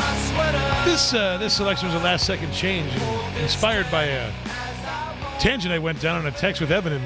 This selection was a last-second change, inspired by a tangent I went down on a text with Evan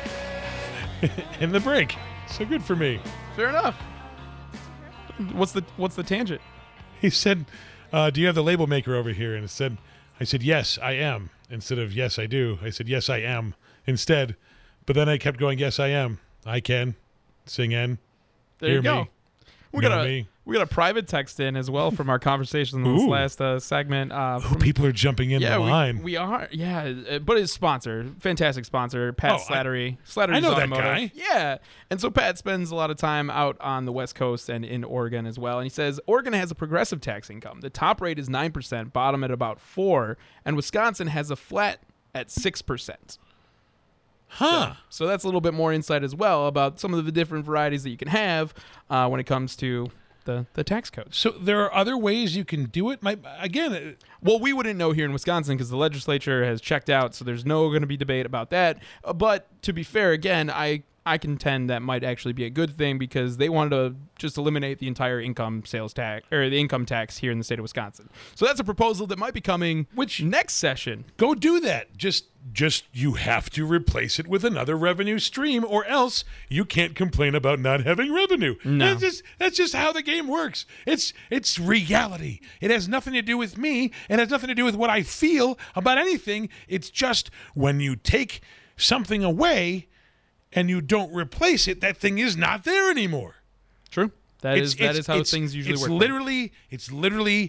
in the break. So good for me. Fair enough. What's the tangent? He said, "Do you have the label maker over here?" And I said, "Yes, I am." Instead of "Yes, I do," I said, "Yes, I am." Instead, but then I kept going, "Yes, I am. I can sing in." There Hear you go. me. We got a private text in as well from our conversation in this last segment. People are jumping in the line. We are, yeah. But his sponsor, fantastic sponsor, Pat Slattery. Slattery's I know that Automotive. guy. Yeah. And so Pat spends a lot of time out on the West Coast and in Oregon as well. And he says Oregon has a progressive tax income. The top rate is 9%, bottom at about 4%, and Wisconsin has a flat at 6%. Huh. So that's a little bit more insight as well about some of the different varieties that you can have when it comes to the tax code. So there are other ways you can do it? Well, we wouldn't know here in Wisconsin because the legislature has checked out, so there's no going to be debate about that. But to be fair, again, I contend that might actually be a good thing because they wanted to just eliminate the entire income sales tax or the income tax here in the state of Wisconsin. So that's a proposal that might be coming next session. Go do that. Just you have to replace it with another revenue stream, or else you can't complain about not having revenue. No. That's just how the game works. It's reality. It has nothing to do with me. It has nothing to do with what I feel about anything. It's just when you take something away and you don't replace it, that thing is not there anymore. True. That is how things usually work. It's literally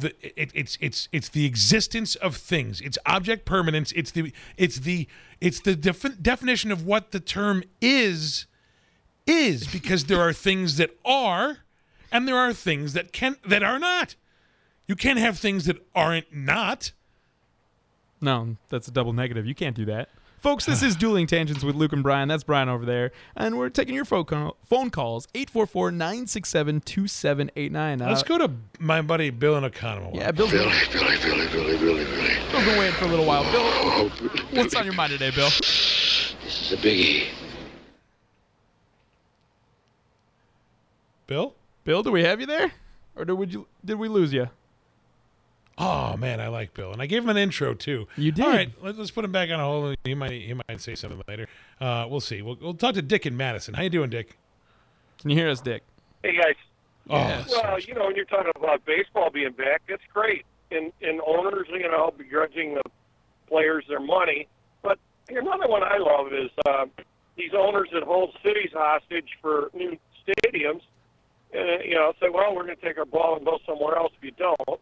it's the existence of things. It's object permanence. It's the definition of what the term is because there are things that are, and there are things that are not. You can't have things that aren't not. No, that's a double negative. You can't do that. Folks, this is Dueling Tangents with Luke and Brian. That's Brian over there. And we're taking your phone calls, 844-967-2789. Let's go to my buddy Bill in Oconomo. Yeah, Billy. Bill's been waiting for a little while. Bill, what's on your mind today, Bill? This is a biggie. Bill? Bill, do we have you there? Or did we lose you? Oh man, I like Bill, and I gave him an intro too. You did. All right, let's put him back on hold. He might say something later. We'll see. We'll talk to Dick in Madison. How you doing, Dick? Can you hear us, Dick? Hey guys. Oh, well, when you're talking about baseball being back, it's great, and owners, begrudging the players their money. But another one I love is these owners that hold cities hostage for new stadiums, and say, well, we're going to take our ball and go somewhere else if you don't.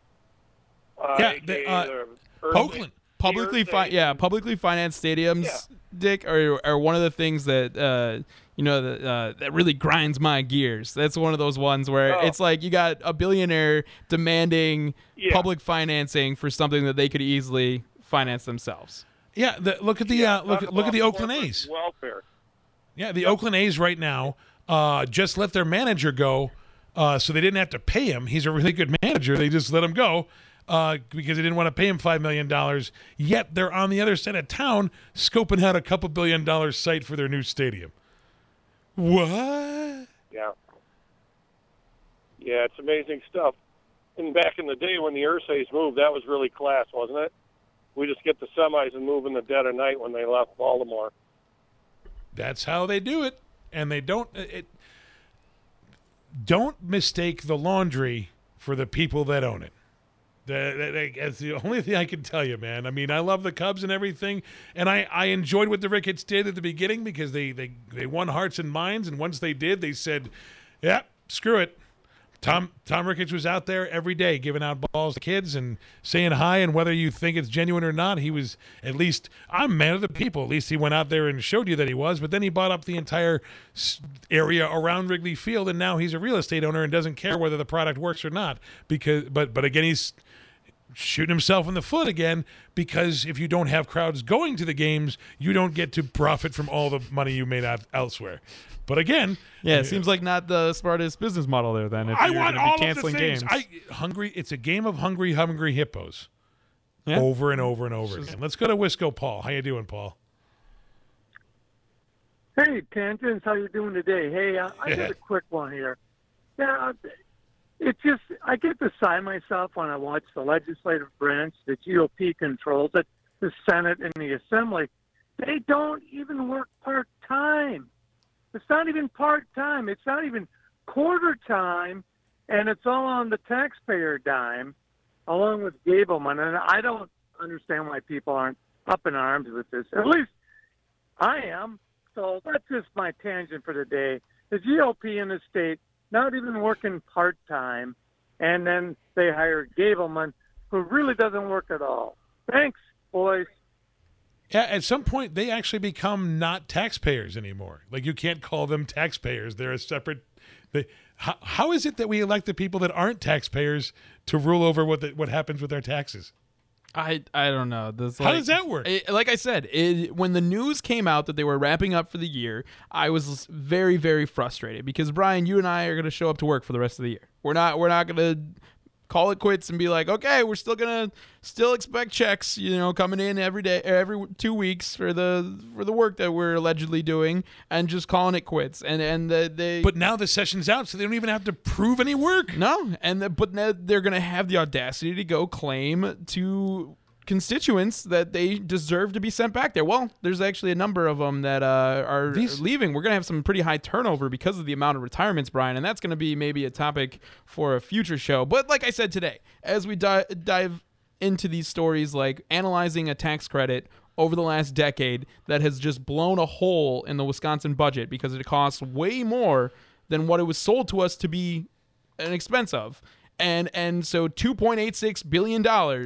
Oakland. Publicly financed stadiums, Dick, are one of the things that that really grinds my gears. That's one of those ones where it's like you got a billionaire demanding public financing for something that they could easily finance themselves. Yeah, look at the Oakland A's. Welfare. Yeah, the Oakland A's right now just let their manager go, so they didn't have to pay him. He's a really good manager. They just let him go. Because they didn't want to pay him $5 million, yet they're on the other side of town scoping out a couple $2 billion site for their new stadium. What? Yeah, it's amazing stuff. And back in the day when the Ursays moved, that was really class, wasn't it? We just get the semis and move in the dead of night when they left Baltimore. That's how they do it, and they don't mistake the laundry for the people that own it. That's the only thing I can tell you, man. I mean, I love the Cubs and everything, and I enjoyed what the Ricketts did at the beginning because they won hearts and minds, and once they did, they said, yeah, screw it. Tom Ricketts was out there every day giving out balls to kids and saying hi, and whether you think it's genuine or not, he was at least, I'm a man of the people. At least he went out there and showed you that he was, but then he bought up the entire area around Wrigley Field, and now he's a real estate owner and doesn't care whether the product works or not. But again, he's shooting himself in the foot again because if you don't have crowds going to the games, you don't get to profit from all the money you made out elsewhere. But again, it seems like not the smartest business model there. Then, if I you're want gonna be all canceling of the things. games. It's a game of hungry hippos, over and over and over again. Let's go to Wisco Paul. How you doing, Paul? Hey, Tangents, how you doing today? Hey, I got a quick one here. Yeah, It's just, I get beside myself when I watch the legislative branch, the GOP controls it, the Senate and the Assembly. They don't even work part-time. It's not even part-time. It's not even quarter-time, and it's all on the taxpayer dime, along with Gableman. And I don't understand why people aren't up in arms with this. At least I am. So that's just my tangent for today. The GOP in the state not even working part-time, and then they hire Gableman, who really doesn't work at all. Thanks, boys. Yeah, at some point, they actually become not taxpayers anymore. Like, you can't call them taxpayers. They're a separate how is it that we elect the people that aren't taxpayers to rule over what happens with our taxes? I don't know. How does that work? Like I said, when the news came out that they were wrapping up for the year, I was very, very frustrated because, Brian, you and I are going to show up to work for the rest of the year. We're not going to call it quits and be like, okay, we're still going to expect checks, coming in every day, every 2 weeks for the work that we're allegedly doing, and just calling it quits. But now the session's out, so they don't even have to prove any work. No, but now they're going to have the audacity to go claim to constituents that they deserve to be sent back there. Well, there's actually a number of them that are leaving. We're going to have some pretty high turnover because of the amount of retirements, Brian, and that's going to be maybe a topic for a future show. But like I said today, as we dive into these stories, like analyzing a tax credit over the last decade that has just blown a hole in the Wisconsin budget because it costs way more than what it was sold to us to be an expense of. And so $2.86 billion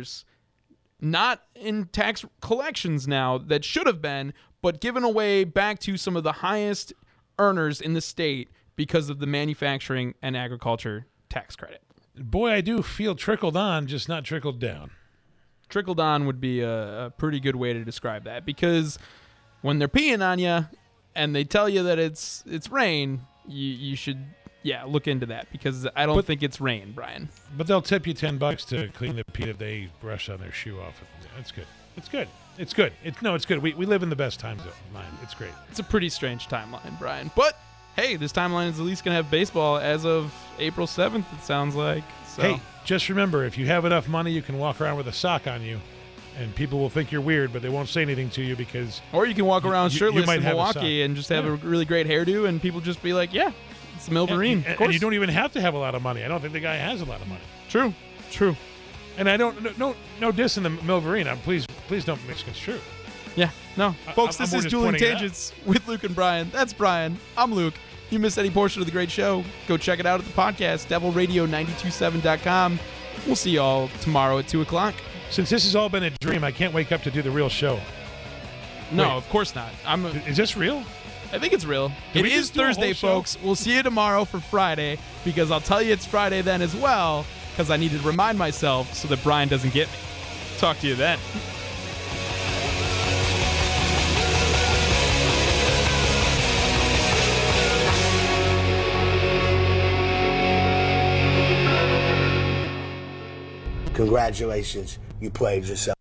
not in tax collections now that should have been, but given away back to some of the highest earners in the state because of the manufacturing and agriculture tax credit. Boy, I do feel trickled on, just not trickled down. Trickled on would be a pretty good way to describe that, because when they're peeing on you and they tell you that it's rain, you should look into that, because I don't think it's rain, Brian. But they'll tip you $10 to clean the pee that they brush on their shoe off. That's good. It's good. It's good. It's good. We live in the best time zone. It's great. It's a pretty strange timeline, Brian. But hey, this timeline is at least going to have baseball as of April 7th, it sounds like. So. Hey, just remember, if you have enough money, you can walk around with a sock on you, and people will think you're weird, but they won't say anything to you because... Or you can walk around shirtless in Milwaukee and just have a really great hairdo, and people just be like, yeah, it's Milverine. And you don't even have to have a lot of money. I don't think the guy has a lot of money. True. And I don't... No diss in the Milverine. Please don't misconstrue. Yeah, no. Folks, this is Dueling Tangents with Luke and Brian. That's Brian. I'm Luke. If you missed any portion of the great show, go check it out at the podcast, devilradio927.com. We'll see you all tomorrow at 2 o'clock. Since this has all been a dream, I can't wake up to do the real show. No, of course not. Is this real? I think it's real. It is Thursday, folks. We'll see you tomorrow for Friday, because I'll tell you it's Friday then as well, because I need to remind myself so that Brian doesn't get me. Talk to you then. Congratulations, you played yourself.